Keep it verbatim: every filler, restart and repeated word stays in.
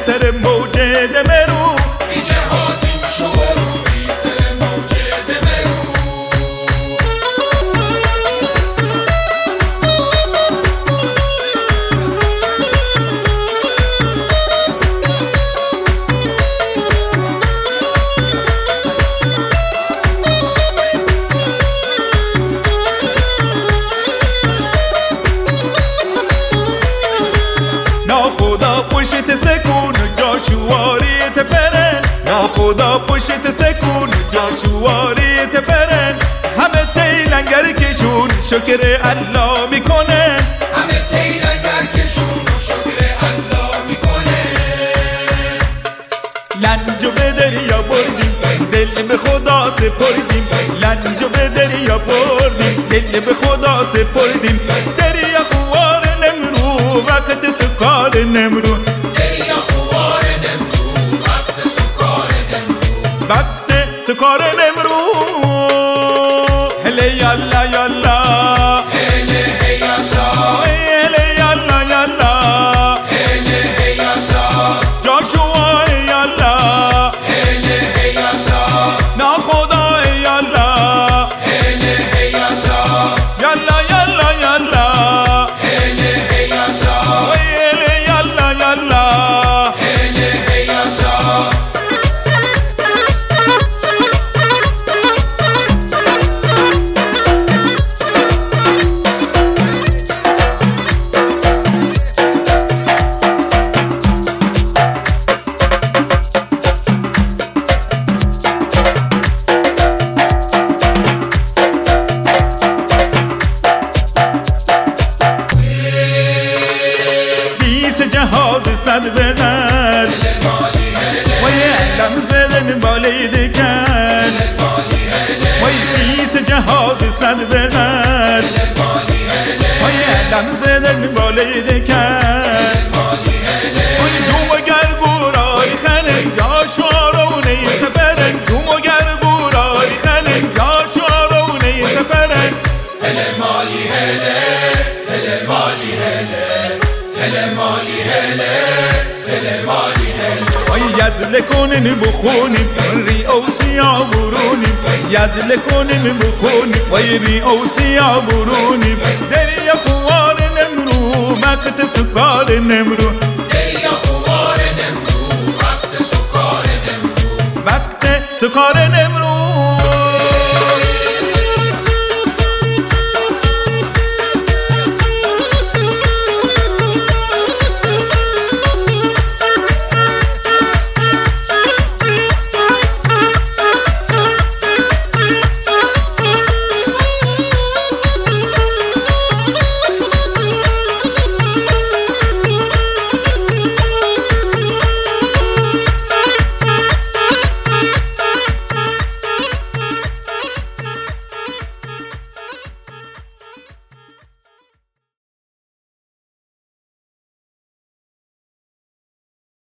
سر موج دمرو بی جهازیم شورو بی سر موج دمرو ناخدا پشت سکون جاشواریت فرن ناخدا پشت سکون جاشواریت فرن همه تیلنگر کشون شکر الله میکنن همه تیلنگر کشون شکر الله میکنن لنجو به دریا بردیم دل به خدا سپردیم لنجو به دریا بردیم دل به خدا سپردیم دریا خوار نمرو وقت سکار نمرو دریا خوار نمرو وقت سکار نمرو وقت سکار نمرو هله یالا یالا هله هیالا هله یالا یالا هله هیالا جاشوا یالا هله هیالا ناخدا یالا هله هیالا یالا یالا یالا هله هیالا هله یالا یالا هله هیالا جهاز صد بدر وای علم زدن بالای دکن وای بیس جهاز صد بدر وای علم زدن بالای دکن وای دوم و گرگورای خنن جاشوارونه سفرن دوم و گرگورای خنن جاشوارونه سفرن هله مالی هله هله مالی هله هله مالی هله هله مالی هله وای یزل کنن بخونیم ری او سیاه برونیم یزل کنن بخونیم وای ری او سیاه برونیم دریا خوار نمرو وقت سکار نمرو دریا خوار نمرو وقت سکار نمرو وقت سکار نمرو